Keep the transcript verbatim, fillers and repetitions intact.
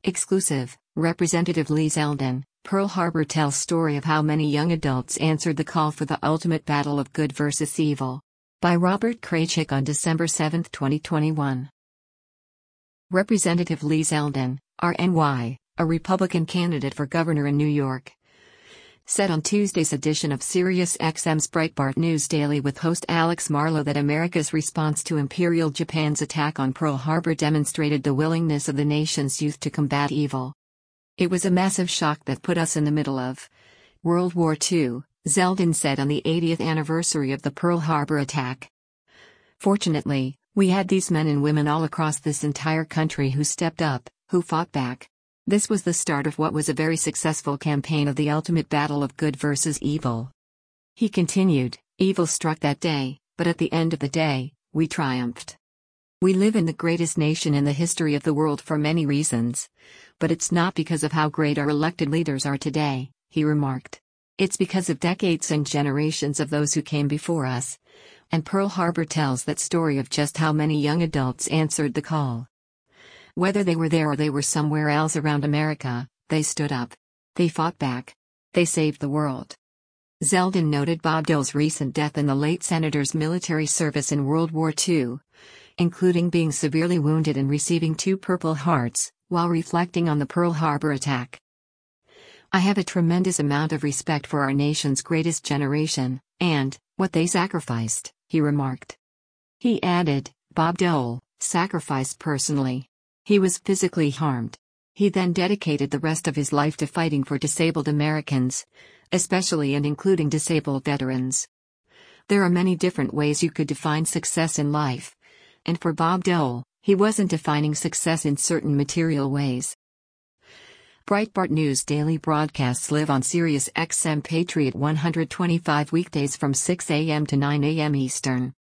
Exclusive, Representative Lee Zeldin, Pearl Harbor tells story of how many young adults answered the call for the ultimate battle of good versus evil. By Robert Kraychik on December seventh, twenty twenty-one. Representative Lee Zeldin, R N Y, a Republican candidate for governor in New York, said on Tuesday's edition of Sirius X M's Breitbart News Daily with host Alex Marlow that America's response to Imperial Japan's attack on Pearl Harbor demonstrated the willingness of the nation's youth to combat evil. It was a massive shock that put us in the middle of World War Two, Zeldin said on the eightieth anniversary of the Pearl Harbor attack. Fortunately, we had these men and women all across this entire country who stepped up, who fought back. This was the start of what was a very successful campaign of the ultimate battle of good versus evil. He continued, evil struck that day, but at the end of the day, we triumphed. We live in the greatest nation in the history of the world for many reasons. But it's not because of how great our elected leaders are today, he remarked. It's because of decades and generations of those who came before us. And Pearl Harbor tells that story of just how many young adults answered the call. Whether they were there or they were somewhere else around America, they stood up. They fought back. They saved the world. Zeldin noted Bob Dole's recent death and the late senator's military service in World War Two, including being severely wounded and receiving two Purple Hearts, while reflecting on the Pearl Harbor attack. I have a tremendous amount of respect for our nation's greatest generation, and what they sacrificed, he remarked. He added, Bob Dole sacrificed personally. He was physically harmed. He then dedicated the rest of his life to fighting for disabled Americans, especially and including disabled veterans. There are many different ways you could define success in life. And for Bob Dole, he wasn't defining success in certain material ways. Breitbart News Daily broadcasts live on Sirius X M Patriot one twenty-five weekdays from six a m to nine a m Eastern.